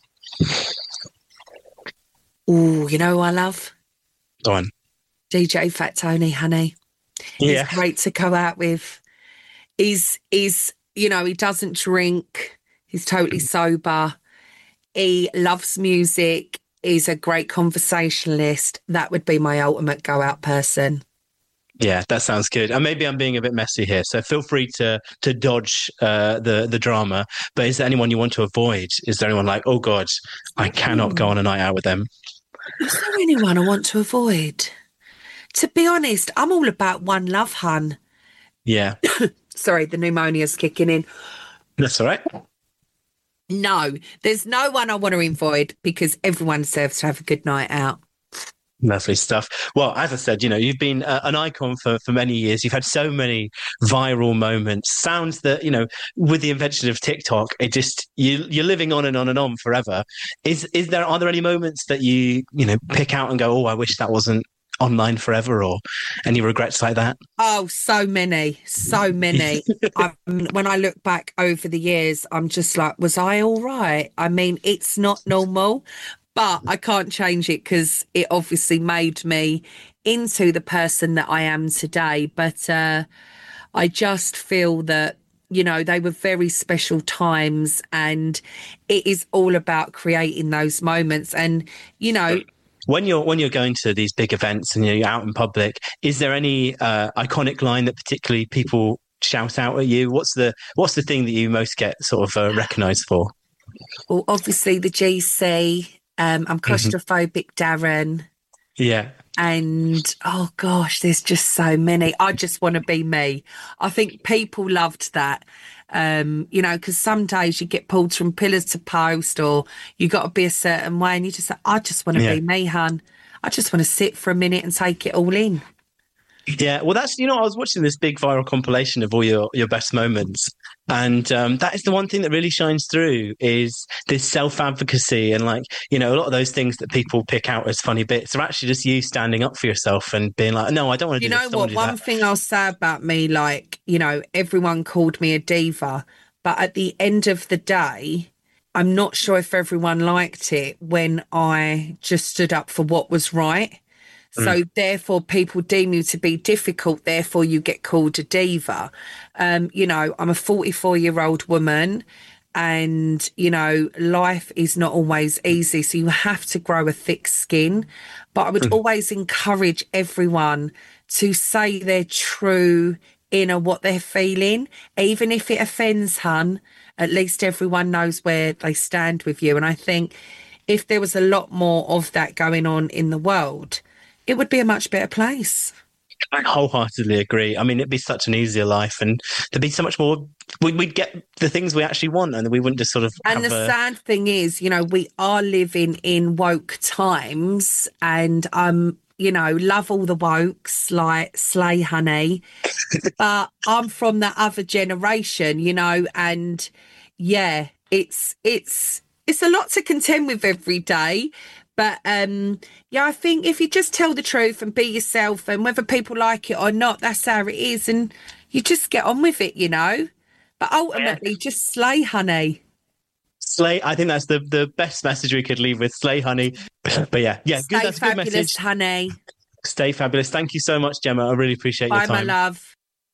S12: Oh, you know who I love?
S7: Go on.
S12: D J Fat Tony, honey.
S7: Yeah.
S12: He's great to go out with. He's, he's, you know, he doesn't drink. He's totally sober. He loves music. He's a great conversationalist. That would be my ultimate go-out person.
S7: Yeah, that sounds good. And maybe I'm being a bit messy here, so feel free to to dodge uh, the the drama. But is there anyone you want to avoid? Is there anyone like, oh God, I cannot go on a night out with them?
S12: Is there anyone I want to avoid? To be honest, I'm all about one love, hun.
S7: Yeah.
S12: Sorry, the pneumonia's kicking in.
S7: That's all right.
S12: No, there's no one I want to avoid because everyone deserves to have a good night out.
S7: Lovely stuff. Well, as I said, you know, you've been uh, an icon for, for many years. You've had so many viral moments. Sounds that, you know, with the invention of TikTok, it just, you, you're living on and on and on forever. Is is there, are there any moments that you, you know, pick out and go, oh, I wish that wasn't online forever, or any regrets like that?
S12: Oh, so many, so many. I, when I look back over the years, I'm just like, was I all right? I mean, it's not normal, but I can't change it because it obviously made me into the person that I am today. But uh, I just feel that, you know, they were very special times, and it is all about creating those moments. And, you know,
S7: When you're when you're going to these big events and you're out in public, is there any uh, iconic line that particularly people shout out at you? What's the what's the thing that you most get sort of uh, recognised for?
S12: Well, obviously the G C. Um, I'm claustrophobic, mm-hmm. Darren.
S7: Yeah.
S12: And oh gosh, there's just so many. I just want to be me. I think people loved that. Um, you know, because some days you get pulled from pillars to post, or you got to be a certain way, and you just say, I just want to yeah. be me, hun. I just want to sit for a minute and take it all in.
S7: Yeah, well, that's, you know, I was watching this big viral compilation of all your, your best moments. And um, that is the one thing that really shines through, is this self-advocacy. And like, you know, a lot of those things that people pick out as funny bits are actually just you standing up for yourself and being like, no, I don't want to do this.
S12: You know what? One thing I'll say about me, like, you know, everyone called me a diva. But at the end of the day, I'm not sure if everyone liked it when I just stood up for what was right. So mm. therefore people deem you to be difficult, therefore you get called a diva. Um, you know, I'm a forty-four-year-old woman, and, you know, life is not always easy, so you have to grow a thick skin. But I would mm. always encourage everyone to say their true inner what they're feeling. Even if it offends, hun, at least everyone knows where they stand with you. And I think if there was a lot more of that going on in the world, it would be a much better place.
S7: I wholeheartedly agree. I mean, it'd be such an easier life, and there'd be so much more. We'd, we'd get the things we actually want, and we wouldn't just sort of.
S12: And
S7: have
S12: the
S7: a...
S12: sad thing is, you know, we are living in woke times, and um, you know, love all the wokes, like slay honey. But I'm from the other generation, you know, and yeah, it's it's it's a lot to contend with every day. But, um, yeah, I think if you just tell the truth and be yourself, and whether people like it or not, that's how it is. And you just get on with it, you know. But ultimately, yeah. just slay, honey.
S7: Slay. I think that's the, the best message we could leave with. Slay, honey. But, yeah, yeah,
S12: Stay
S7: good. That's a good
S12: fabulous,
S7: message.
S12: honey.
S7: Stay fabulous. Thank you so much, Gemma. I really appreciate
S12: Bye,
S7: your time.
S12: my love.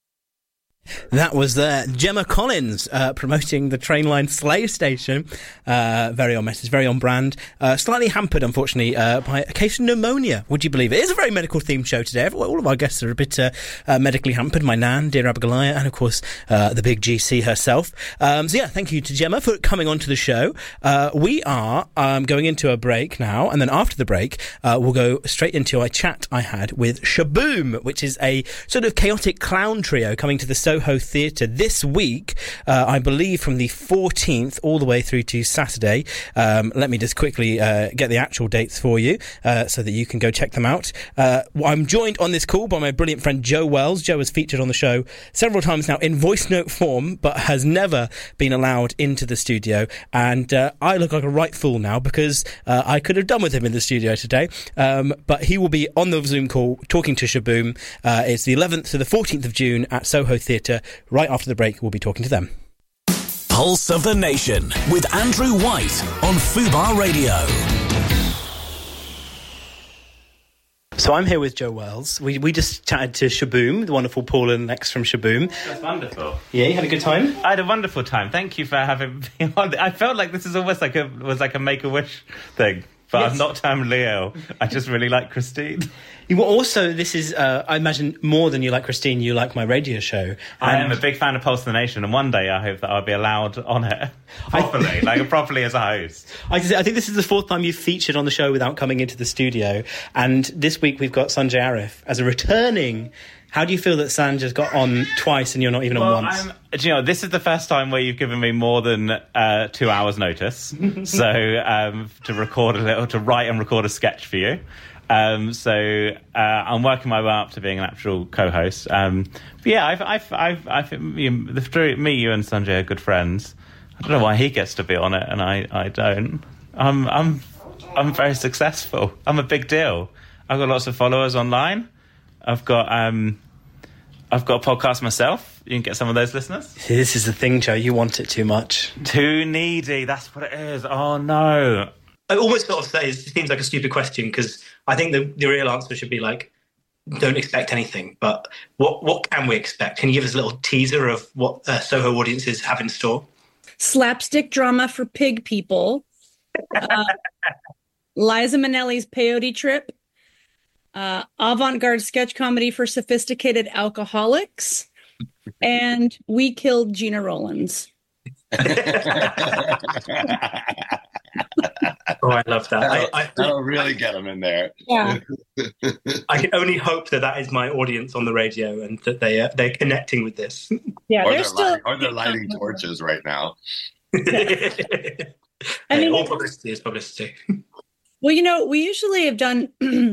S7: That was uh, Gemma Collins uh, promoting the Trainline Slay Station. Uh, very on message, very on brand. Uh, slightly hampered, unfortunately, uh, by a case of pneumonia. Would you believe it? It is a very medical themed show today. All of our guests are a bit uh, uh, medically hampered. My nan, dear Abigail, and of course uh, the big G C herself. Um, so yeah, thank you to Gemma for coming on to the show. Uh, we are um, going into a break now, and then after the break, uh, we'll go straight into a chat I had with Shaboom, which is a sort of chaotic clown trio coming to the Soho Theatre this week, uh, I believe from the fourteenth all the way through to Saturday. Um, let me just quickly uh, get the actual dates for you uh, so that you can go check them out. Uh, I'm joined on this call by my brilliant friend Joe Wells. Joe has featured on the show several times now in voice note form, but has never been allowed into the studio. And uh, I look like a right fool now, because uh, I could have done with him in the studio today. Um, but he will be on the Zoom call talking to Shaboom. Uh, it's the eleventh to the fourteenth of June at Soho Theatre. Right after the break, we'll be talking to them.
S2: Pulse of the Nation with Andrew White on Fubar Radio.
S7: So I'm here with Joe Wells. We we just chatted to Shaboom, the wonderful Paul and Lex from Shaboom.
S13: That's wonderful.
S7: Yeah, you had a good time?
S13: I had a wonderful time. Thank you for having me on. I felt like this is almost like a was like a Make-A-Wish thing. But yes. I'm not terminally ill. I just really like Christine.
S7: You were also, this is, uh, I imagine, more than you like Christine, you like my radio show.
S13: I am a big fan of Pulse of the Nation, and one day I hope that I'll be allowed on it properly, I, like properly as a host.
S7: I, I think this is the fourth time you've featured on the show without coming into the studio, and this week we've got Sanjay Arif as a returning. How do you feel that Sanjay's got on twice and you're not even
S13: well,
S7: on once?
S13: I'm, do you know, this is the first time where you've given me more than uh, two hours' notice. so um, to record a little, to write and record a sketch for you. Um, so uh, I'm working my way up to being an actual co-host. Um, but yeah, I've, I've, I've, I've you know, the, me, you, and Sanjay are good friends. I don't know why he gets to be on it and I, I don't. I'm, I'm, I'm very successful. I'm a big deal. I've got lots of followers online. I've got um, I've got a podcast myself. You can get some of those listeners.
S7: See, this is the thing, Joe. You want it too much.
S13: Too needy. That's what it is. Oh, no.
S14: I almost sort of say it seems like a stupid question because I think the, the real answer should be like, don't expect anything. But what what can we expect? Can you give us a little teaser of what uh, Soho audiences have in store?
S15: Slapstick drama for pig people. Uh, Liza Minnelli's peyote trip. Uh, avant-garde sketch comedy for sophisticated alcoholics. And We Killed Gina Rollins.
S14: Oh, I love that.
S16: That'll,
S14: I, I,
S16: that'll really get them in there.
S15: Yeah.
S14: I can only hope that that is my audience on the radio and that they uh, they're connecting with this.
S15: Yeah,
S16: or
S15: they're
S16: they're
S15: still
S16: lighting, or they're lighting torches right now.
S15: I
S14: Hey,
S15: mean,
S14: all publicity is publicity.
S15: well, you know, we usually have done,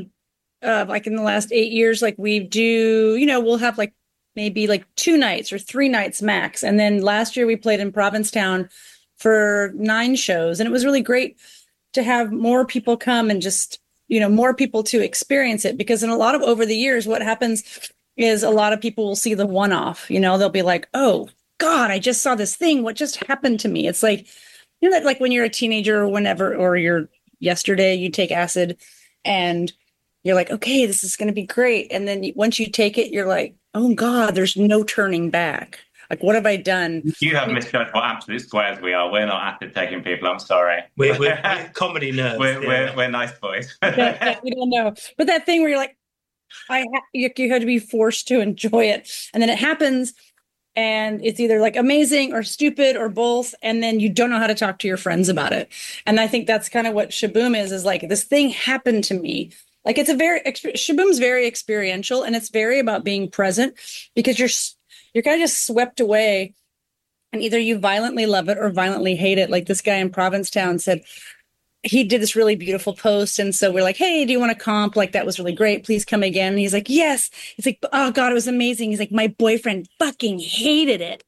S15: uh, like in the last eight years, like we do, you know, we'll have like maybe like two nights or three nights max. And then last year we played in Provincetown for nine shows. And it was really great to have more people come and just, you know, more people to experience it. Because in a lot of over the years, what happens is a lot of people will see the one-off, you know, they'll be like, oh God, I just saw this thing. What just happened to me? It's like, you know, that like when you're a teenager or whenever, or you're yesterday, you take acid and you're like, okay, this is going to be great. And then you, once you take it, you're like, oh God, there's no turning back. Like, what have I done?
S13: You have misjudged what absolute squares we are. We're not acid taking people. I'm sorry.
S14: We're, we're, we're comedy nerds.
S13: We're,
S14: yeah.
S13: we're, we're nice boys.
S15: Yeah, yeah, we don't know. But that thing where you're like, I ha- you, you had to be forced to enjoy it. And then it happens and it's either like amazing or stupid or both. And then you don't know how to talk to your friends about it. And I think that's kind of what Shaboom is, is like, this thing happened to me. Like it's a very, Shaboom's very experiential and it's very about being present because you're, you're kind of just swept away and either you violently love it or violently hate it. Like this guy in Provincetown said, he did this really beautiful post. And so we're like, hey, do you want to comp? Like, that was really great. Please come again. And he's like, yes. He's like, oh God, it was amazing. He's like, my boyfriend fucking hated it.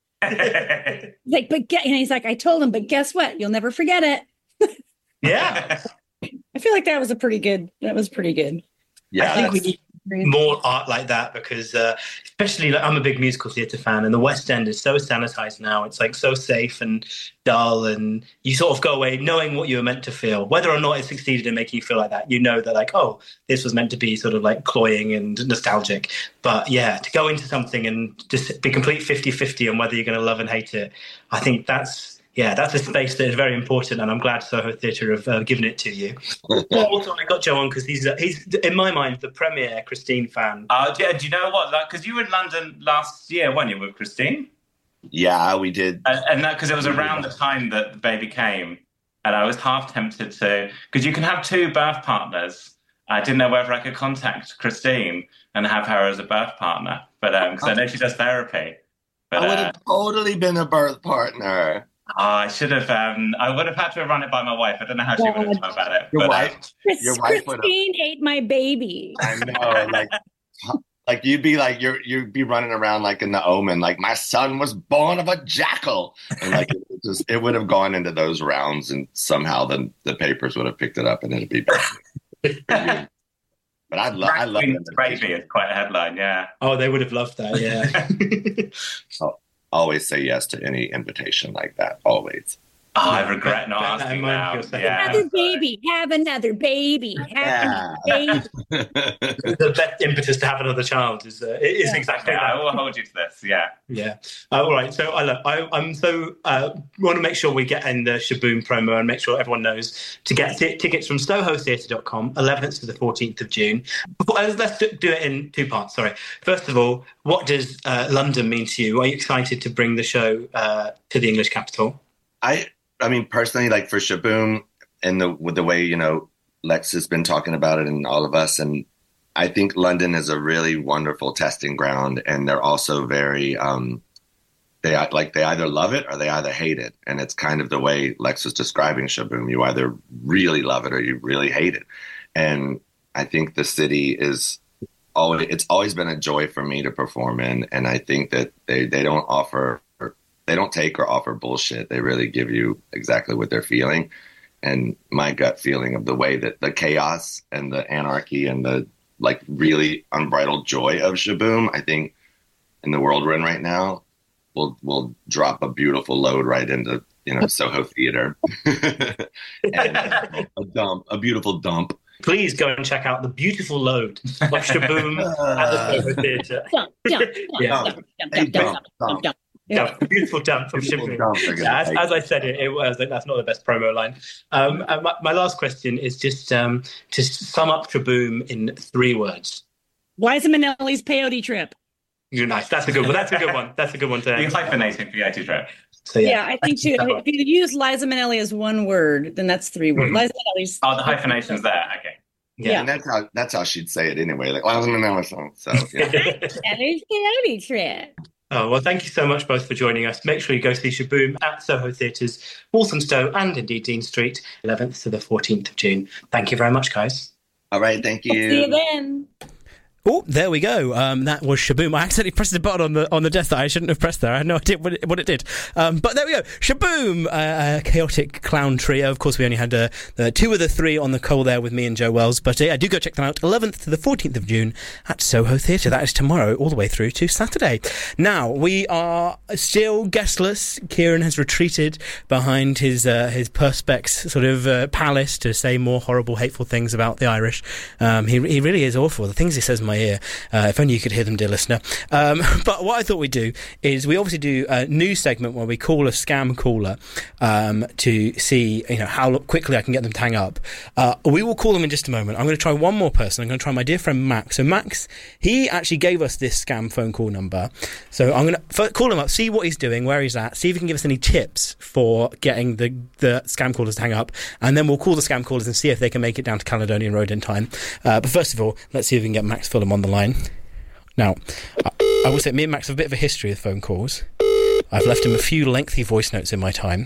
S15: He's like, but get, and he's like, I told him, but guess what? You'll never forget it.
S14: Yeah.
S15: I feel like that was a pretty good, that was pretty good.
S14: Yeah. I think we need more art like that because uh, especially like I'm a big musical theatre fan and the West End is so sanitized now. It's like so safe and dull and you sort of go away knowing what you were meant to feel. Whether or not it succeeded in making you feel like that, you know that like, oh, this was meant to be sort of like cloying and nostalgic. But yeah, to go into something and just be complete fifty-fifty on whether you're going to love and hate it, I think that's Yeah, that's a space that is very important, and I'm glad Soho Theatre have uh, given it to you. Also, I got Joe on because he's, uh, he's, in my mind, the premier Christine fan.
S13: Uh, do, do you know what? Because like, you were in London last year, weren't you, with Christine?
S16: Yeah, we did.
S13: And, and that because it was around the time that the baby came, and I was half tempted to, because you can have two birth partners. I didn't know whether I could contact Christine and have her as a birth partner, but because um, I know she does therapy. But,
S16: I would have
S13: uh,
S16: totally been a birth partner.
S13: Oh, I should have. Um, I would have had to run it by my wife. I don't know how she would have known about it.
S16: Your
S13: but,
S16: wife,
S13: um,
S16: your wife would have.
S15: Christine ate my baby.
S16: I know, like, like you'd be like you're you'd be running around like in The Omen, like my son was born of a jackal, and like it, it just it would have gone into those rounds, and somehow the the papers would have picked it up, and it'd be. But I love, I love
S13: it. Baby is quite a headline, yeah.
S14: Oh, they would have loved that, yeah.
S16: Oh. Always say yes to any invitation like that. Always.
S13: Oh, I regret not asking now. Yeah.
S15: Another baby. Have another baby. Have
S16: yeah.
S15: another baby.
S14: The best impetus to have another child is uh, is yeah. exactly
S13: yeah,
S14: that.
S13: I will hold you to this. Yeah.
S14: Yeah. Uh, all right. So I look, I, I'm so uh, want to make sure we get in the Shaboom promo and make sure everyone knows to get t- tickets from soho theatre dot com, eleventh to the fourteenth of June. Before, uh, let's do, do it in two parts. Sorry. First of all, what does uh, London mean to you? Are you excited to bring the show uh, to the English capital?
S16: I. I mean, personally, like for Shaboom and the with the way, you know, Lex has been talking about it and all of us. And I think London is a really wonderful testing ground. And they're also very um, they like they either love it or they either hate it. And it's kind of the way Lex was describing Shaboom. You either really love it or you really hate it. And I think the city is always it's always been a joy for me to perform in. And I think that they, they don't offer They don't take or offer bullshit. They really give you exactly what they're feeling. And my gut feeling of the way that the chaos and the anarchy and the like really unbridled joy of Shaboom, I think in the world we're in right now, we'll we'll drop a beautiful load right into, you know, Soho Theatre. And uh, a dump, a beautiful dump.
S14: Please go and check out the beautiful load of Shaboom at the Soho Theatre.
S15: Dump, dump,
S14: Yeah.
S15: dump, dump, dump, dump, dump, dump.
S14: Yeah, a beautiful dump from Shaboom.
S16: dump they're gonna
S14: Yeah, as,
S16: make.
S14: as I said, it, it was that's not the best promo line. Um, and my, my last question is just um, to sum up Shaboom in three words.
S15: Liza Minnelli's peyote trip.
S14: You're nice. That's a good one. That's a good one. That's a good one to
S13: You hyphenating peyote trip.
S14: So
S15: Yeah,
S14: yeah,
S15: I think too. If you use Liza Minnelli as one word, then that's three words.
S14: Mhm.
S15: Liza Minnelli's.
S13: Oh, the hyphenation's there. Okay.
S16: Yeah,
S15: Yeah.
S16: and that's how that's how she'd say it anyway. Like, well, I was in another song. So yeah.
S15: Minnelli's peyote trip.
S14: Oh, well, thank you so much both for joining us. Make sure you go see Shaboom at Soho Theatres, Walthamstow and indeed Dean Street, eleventh to the fourteenth of June. Thank you very much, guys.
S16: All right, thank you.
S15: See you then.
S7: Oh, there we go. Um, that was Shaboom. I accidentally pressed the button on the on the desk that I shouldn't have pressed there. I had no idea what it, what it did. Um, but there we go. Shaboom, uh, a chaotic clown trio. Of course, we only had uh, the two of the three on the call there with me and Joe Wells. But uh, yeah, do go check them out. eleventh to the fourteenth of June at Soho Theatre. That is tomorrow, all the way through to Saturday. Now we are still guestless. Kieran has retreated behind his uh, his perspex sort of uh, palace to say more horrible, hateful things about the Irish. Um, he he really is awful. The things he says in my ear. Uh, if only you could hear them, dear listener. Um, but what I thought we'd do is we obviously do a new segment where we call a scam caller um, to see, you know, how quickly I can get them to hang up. Uh, we will call them in just a moment. I'm going to try one more person. I'm going to try my dear friend Max. So Max, he actually gave us this scam phone call number. So I'm going to call him up, see what he's doing, where he's at, see if he can give us any tips for getting the, the scam callers to hang up, and then we'll call the scam callers and see if they can make it down to Caledonian Road in time. Uh, but first of all, let's see if we can get Max Fulham on the line. Now, I, I will say me and Max have a bit of a history of phone calls. I've left him a few lengthy voice notes in my time.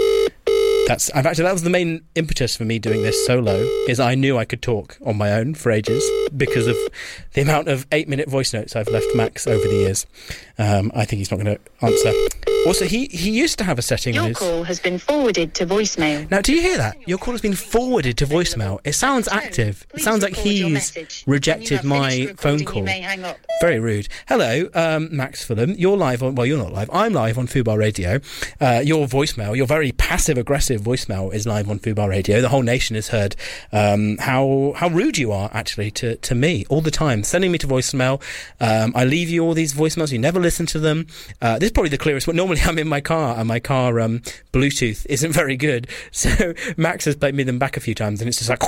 S7: That's I've actually that was the main impetus for me doing this solo, is I knew I could talk on my own for ages because of the amount of eight minute voice notes I've left Max over the years. Um, I think he's not going to answer. Also, he, he used to have a setting on
S8: Your
S7: his...
S8: call has been forwarded to voicemail.
S7: Now, do you hear that? Your call has been forwarded to voicemail. It sounds active. It sounds like he's rejected my phone call. Very rude. Hello, um, Max Fulham. You're live on... Well, you're not live. I'm live on Fubar Radio. Uh, your voicemail, your very passive-aggressive voicemail is live on Fubar Radio. The whole nation has heard um, how how rude you are, actually, to, to me all the time. Sending me to voicemail. Um, I leave you all these voicemails. You never listen to them. Uh, this is probably the clearest one. Normally, I'm in my car, and my car um, Bluetooth isn't very good. So Max has played me them back a few times, and it's just like...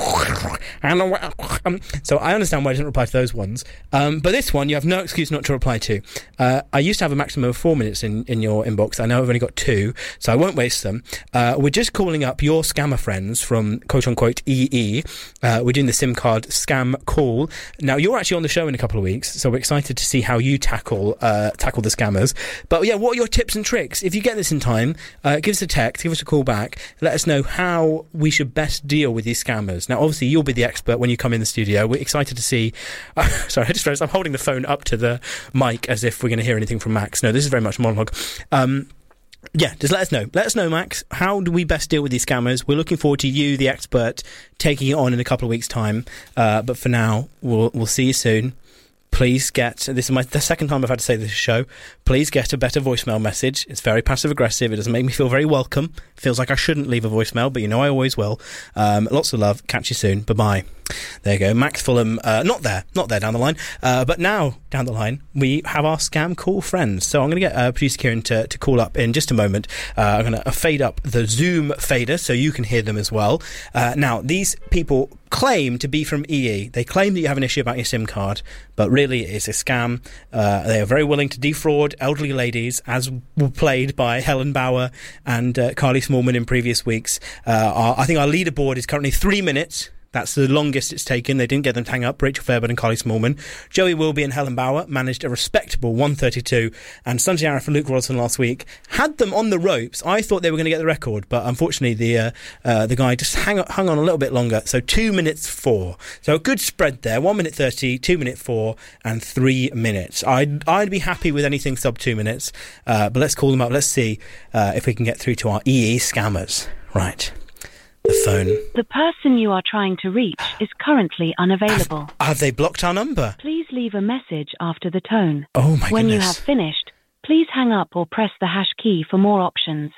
S7: Um, so I understand why I didn't reply to those ones. Um, but this one, you have no excuse not to reply to. Uh, I used to have a maximum of four minutes in, in your inbox. I know I've only got two, so I won't waste them. Uh, we're just calling up your scammer friends from quote-unquote E E. Uh, we're doing the SIM card scam call. Now, you're actually on the show in a couple of weeks, so we're excited to see how you tackle uh, tackle the scammers. But yeah, what are your tips and tricks? If you get this in time, uh, give us a text, give us a call back, let us know how we should best deal with these scammers. Now, obviously, you'll be the expert when you come in the studio. We're excited to see... Uh, sorry, I just realised I'm holding the phone up to the mic as if we're going to hear anything from Max. No, this is very much monologue. Um... Yeah, just let us know. Let us know, Max. How do we best deal with these scammers? We're looking forward to you, the expert, taking it on in a couple of weeks' time. Uh, but for now, we'll we'll see you soon. Please get, this is my the second time I've had to say this show, please get a better voicemail message. It's very passive-aggressive. It doesn't make me feel very welcome. Feels like I shouldn't leave a voicemail, but you know I always will. Um, lots of love. Catch you soon. Bye-bye. There you go. Max Fulham, uh, not there, not there down the line. Uh, but now, down the line, we have our scam call friends. So I'm going to get uh, producer Kieran to, to call up in just a moment. Uh, I'm going to fade up the Zoom fader so you can hear them as well. Uh, now, these people claim to be from E E. They claim that you have an issue about your SIM card, but really it's a scam. Uh, they are very willing to defraud elderly ladies, as were played by Helen Bauer and uh, Carly Smallman in previous weeks. Uh, our, I think our leaderboard is currently three minutes. That's the longest it's taken. They didn't get them to hang up. Rachel Fairbairn and Carly Smallman. Joey Wilby and Helen Bauer managed a respectable one thirty-two. And Sanjay Arif and Luke Rodson last week had them on the ropes. I thought they were going to get the record, but unfortunately the uh, uh, the guy just hang, hung on a little bit longer. So two minutes four. So a good spread there. One minute thirty, two minute four, and three minutes. I'd I'd be happy with anything sub two minutes. Uh, but let's call them up. Let's see uh, if we can get through to our E E scammers. Right. The phone.
S17: The person you are trying to reach is currently unavailable.
S7: Have, have they blocked our number?
S17: Please leave a message after the tone.
S7: Oh my
S17: When
S7: goodness.
S17: you have finished, please hang up or press the hash key for more options.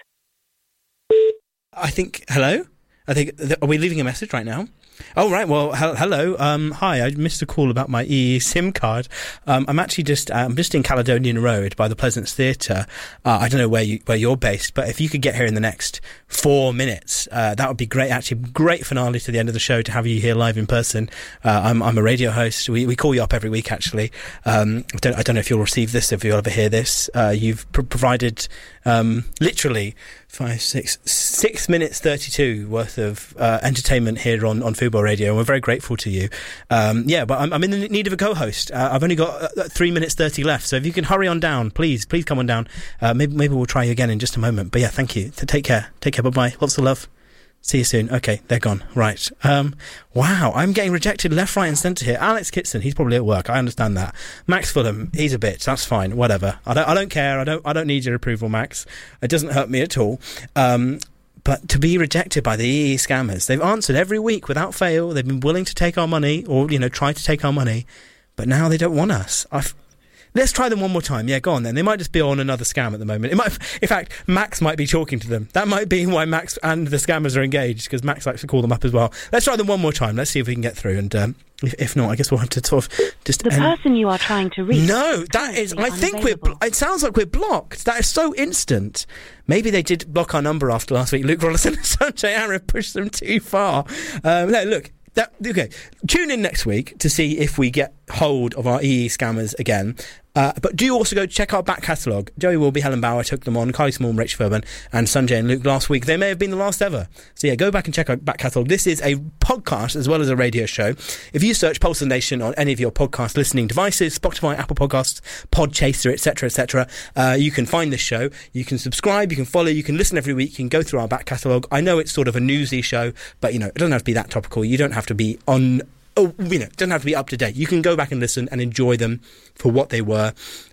S7: I think, hello? I think, are we leaving a message right now? Oh, right. Well, he- hello. Um, hi, I missed a call about my E E SIM card. Um, I'm actually just, uh, I'm just in Caledonian Road by the Pleasance Theatre. Uh, I don't know where you, where you're based, but if you could get here in the next four minutes, uh, that would be great. Actually, great finale to the end of the show to have you here live in person. Uh, I'm, I'm a radio host. We, we call you up every week, actually. Um, I don't, I don't know if you'll receive this, if you'll ever hear this. Uh, you've pr- provided, um, literally five, six, six minutes thirty-two worth of uh, entertainment here on, on Fubo Radio, and we're very grateful to you. Um, yeah, but I'm, I'm in need of a co-host. Uh, I've only got uh, three minutes thirty left, so if you can hurry on down, please, please come on down. Uh, maybe maybe we'll try you again in just a moment. But yeah, thank you. Take care. Take care. Bye bye. Lots of love. See you soon. Okay, they're gone. Right. Um, wow, I'm getting rejected left, right and centre here. Alex Kitson, he's probably at work. I understand that. Max Fulham, he's a bitch. That's fine. Whatever. I don't. I don't care. I don't. I don't need your approval, Max. It doesn't hurt me at all. Um, but to be rejected by the E E scammers, they've answered every week without fail. They've been willing to take our money, or you know, try to take our money, but now they don't want us. I've. Let's try them one more time. Yeah, go on then. They might just be on another scam at the moment. It might, in fact, Max might be talking to them. That might be why Max and the scammers are engaged, because Max likes to call them up as well. Let's try them one more time. Let's see if we can get through. And um, if, if not, I guess we'll have to sort of just.
S17: The
S7: end.
S17: person you are trying to reach.
S7: No, that is. I think we're. Blo- it sounds like we're blocked. That is so instant. Maybe they did block our number after last week. Luke Rollison and Sanjay Arif pushed them too far. Um, no, look. That, okay, tune in next week to see if we get hold of our E E scammers again. Uh, but do also go check our back catalogue. Joey Wilby, Helen Bauer took them on, Kylie Small, Rich Furban, and Sanjay and Luke last week. They may have been the last ever. So yeah, go back and check our back catalogue. This is a podcast as well as a radio show. If you search Pulse of the Nation on any of your podcast listening devices, Spotify, Apple Podcasts, Podchaser, et cetera, et cetera, uh, you can find this show. You can subscribe, you can follow, you can listen every week, you can go through our back catalogue. I know it's sort of a newsy show, but you know, it doesn't have to be that topical. You don't have to be on... Oh, you know, it doesn't have to be up to date. You can go back and listen and enjoy them for what they were.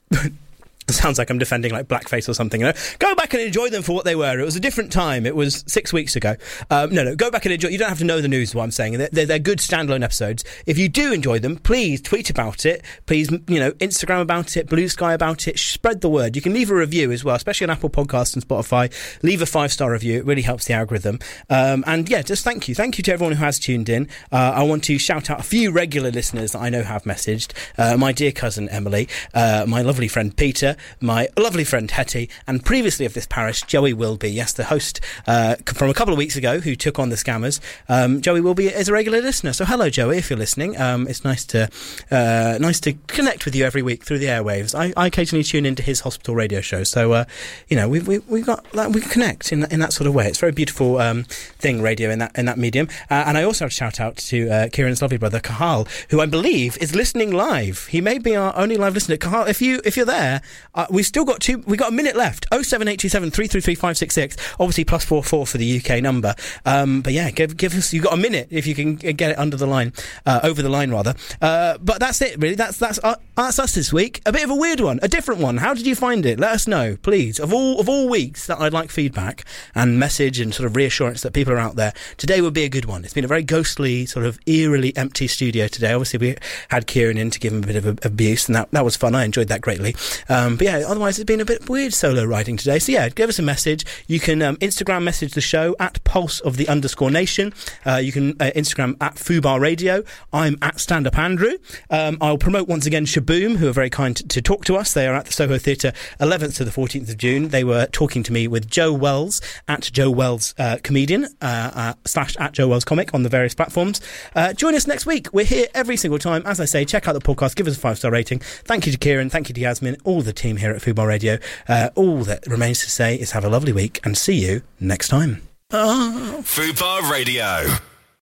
S7: It sounds like I'm defending like blackface or something. You know? Go back and enjoy them for what they were. It was a different time. It was six weeks ago. Um, no, no, go back and enjoy. You don't have to know the news, is what I'm saying. They're, they're, they're good standalone episodes. If you do enjoy them, please tweet about it. Please, you know, Instagram about it, Blue Sky about it. Spread the word. You can leave a review as well, especially on Apple Podcasts and Spotify. Leave a five-star review. It really helps the algorithm. Um, and yeah, just thank you. Thank you to everyone who has tuned in. Uh, I want to shout out a few regular listeners that I know have messaged. Uh, my dear cousin Emily, uh, my lovely friend Peter, my lovely friend Hetty, and previously of this parish, Joey Wilby, yes, the host uh, from a couple of weeks ago who took on the scammers. Um, Joey Wilby is a regular listener, so hello Joey, if you're listening. Um, it's nice to uh, nice to connect with you every week through the airwaves. I, I occasionally tune into his hospital radio show, so uh, you know we've we, we've got like, we connect in in that sort of way. It's a very beautiful um, thing, radio in that in that medium. Uh, and I also have to shout out to uh, Kieran's lovely brother Kahal, who I believe is listening live. He may be our only live listener. Kahal, if you if you're there, uh, we've still got two. We got a minute left. Oh seven eight two seven three three three five six six. Obviously plus four four for the U K number. Um, but yeah, give give us. You got a minute if you can get it under the line, uh, over the line rather. Uh, but that's it really. That's that's uh, that's us this week. A bit of a weird one, a different one. How did you find it? Let us know, please. Of all of all weeks that I'd like feedback and message and sort of reassurance that people are out there, today would be a good one. It's been a very ghostly, sort of eerily empty studio today. Obviously we had Kieran in to give him a bit of abuse, and that that was fun. I enjoyed that greatly. Um, but yeah, otherwise it's been a bit weird solo riding today. So yeah, give us a message. You can um, Instagram message the show at Pulse of the underscore Nation. Uh, you can uh, Instagram at Fubar Radio. I'm at Stand Up Andrew. Um, I'll promote once again Shaboom, who are very kind to, to talk to us. They are at the Soho Theatre eleventh to the fourteenth of June. They were talking to me with Joe Wells at Joe Wells uh, Comedian uh, uh, slash at Joe Wells Comic on the various platforms. Uh, join us next week. We're here every single time. As I say, check out the podcast. Give us a five-star rating. Thank you to Kieran. Thank you to Yasmin. All the team here at Fubar Radio. Uh, all that remains to say is have a lovely week and see you next time.
S2: Fubar Radio.